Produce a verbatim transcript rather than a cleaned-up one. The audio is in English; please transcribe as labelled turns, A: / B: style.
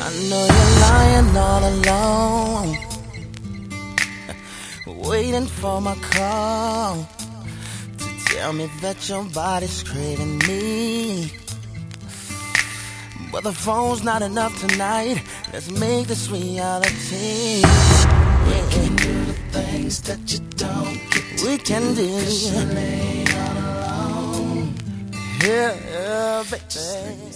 A: I know you're lying all alone, waiting for my call to tell me that your body's craving me. But the phone's not enough tonight. Let's make this reality.
B: We can do the things that you don't get to
A: We can do.
B: do, 'cause you ain't all alone.
A: Yeah, yeah, baby.